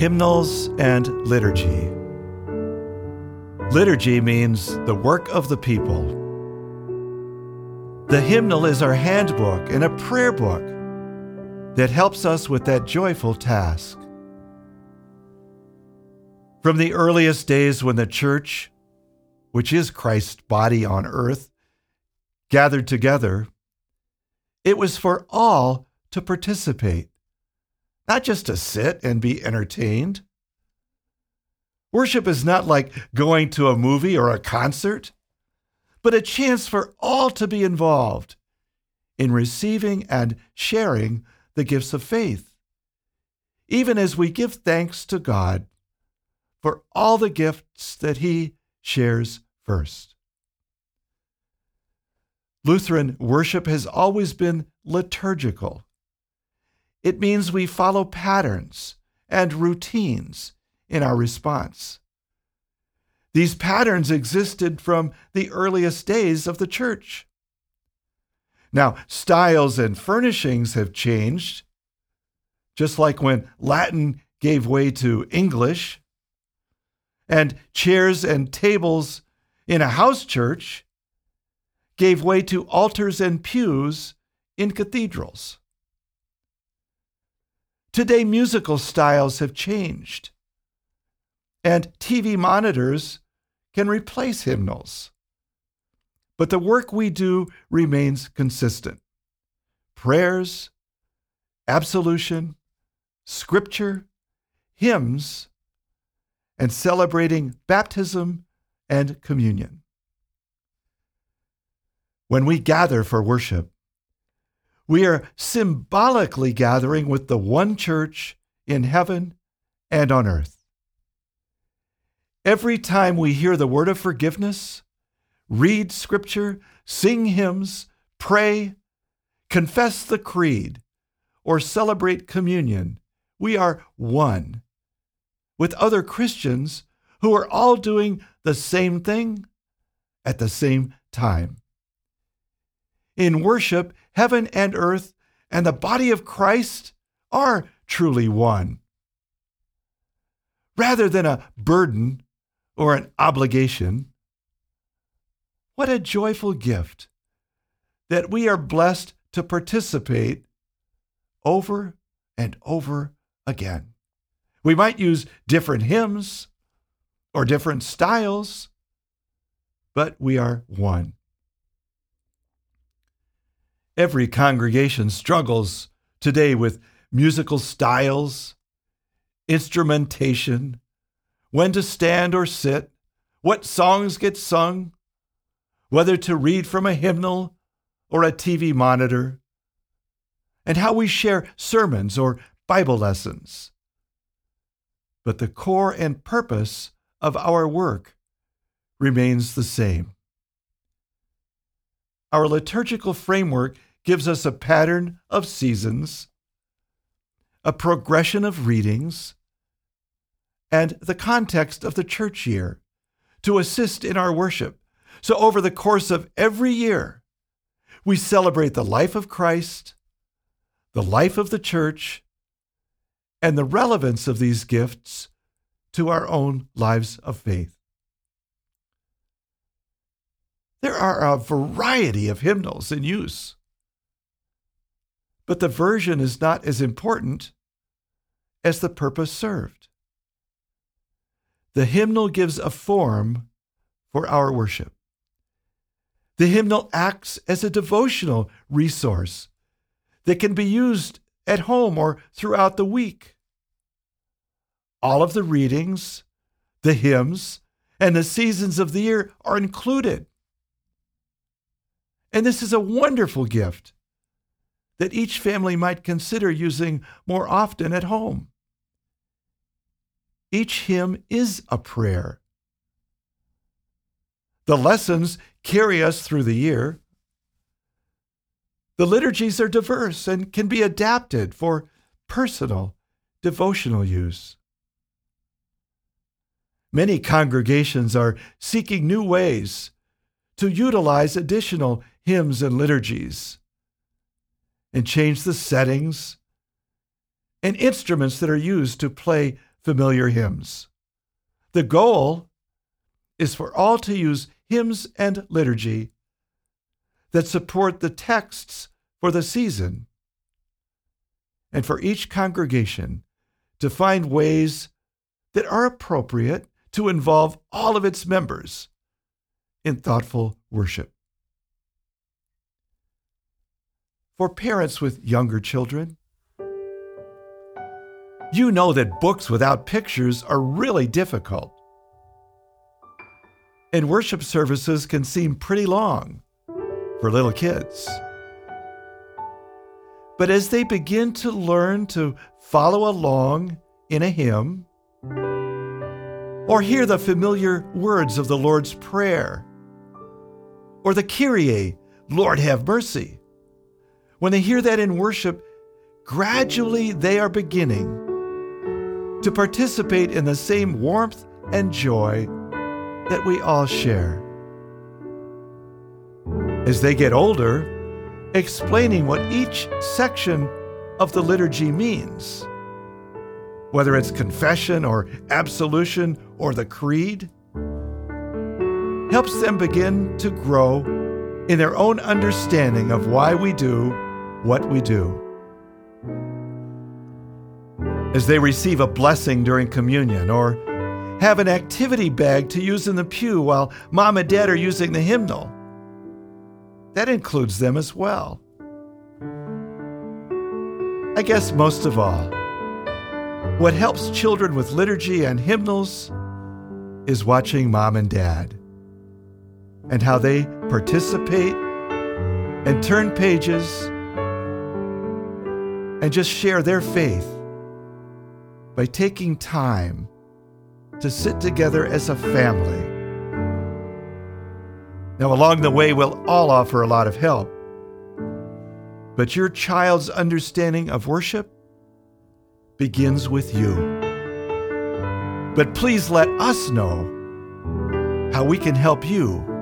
Hymnals and liturgy. Liturgy means the work of the people. The hymnal is our handbook and a prayer book that helps us with that joyful task. From the earliest days when the church, which is Christ's body on earth, gathered together, it was for all to participate, not just to sit and be entertained. Worship is not like going to a movie or a concert, but a chance for all to be involved in receiving and sharing the gifts of faith, even as we give thanks to God for all the gifts that He shares first. Lutheran worship has always been liturgical. It means we follow patterns and routines in our response. These patterns existed from the earliest days of the church. Now, styles and furnishings have changed, just like when Latin gave way to English, and chairs and tables in a house church gave way to altars and pews in cathedrals. Today, musical styles have changed, and TV monitors can replace hymnals. But the work we do remains consistent. Prayers, absolution, scripture, hymns, and celebrating baptism and communion. When we gather for worship, we are symbolically gathering with the one church in heaven and on earth. Every time we hear the word of forgiveness, read scripture, sing hymns, pray, confess the creed, or celebrate communion, we are one with other Christians who are all doing the same thing at the same time. In worship, heaven and earth and the body of Christ are truly one. Rather than a burden or an obligation, what a joyful gift that we are blessed to participate over and over again. We might use different hymns or different styles, but we are one. Every congregation struggles today with musical styles, instrumentation, when to stand or sit, what songs get sung, whether to read from a hymnal or a TV monitor, and how we share sermons or Bible lessons. But the core and purpose of our work remains the same. Our liturgical framework gives us a pattern of seasons, a progression of readings, and the context of the church year to assist in our worship. So over the course of every year, we celebrate the life of Christ, the life of the church, and the relevance of these gifts to our own lives of faith. There are a variety of hymnals in use, but the version is not as important as the purpose served. The hymnal gives a form for our worship. The hymnal acts as a devotional resource that can be used at home or throughout the week. All of the readings, the hymns, and the seasons of the year are included. And this is a wonderful gift that each family might consider using more often at home. Each hymn is a prayer. The lessons carry us through the year. The liturgies are diverse and can be adapted for personal devotional use. Many congregations are seeking new ways to utilize additional hymns and liturgies and change the settings and instruments that are used to play familiar hymns. The goal is for all to use hymns and liturgy that support the texts for the season, and for each congregation to find ways that are appropriate to involve all of its members in thoughtful worship. For parents with younger children, you know that books without pictures are really difficult. And worship services can seem pretty long for little kids. But as they begin to learn to follow along in a hymn, or hear the familiar words of the Lord's Prayer, or the Kyrie, Lord have mercy, when they hear that in worship, gradually they are beginning to participate in the same warmth and joy that we all share. As they get older, explaining what each section of the liturgy means, whether it's confession or absolution or the creed, helps them begin to grow in their own understanding of why we do what we do. As they receive a blessing during communion or have an activity bag to use in the pew while mom and dad are using the hymnal, that includes them as well. I guess most of all, what helps children with liturgy and hymnals is watching mom and dad and how they participate and turn pages and just share their faith by taking time to sit together as a family. Now, along the way, we'll all offer a lot of help, but your child's understanding of worship begins with you. But please let us know how we can help you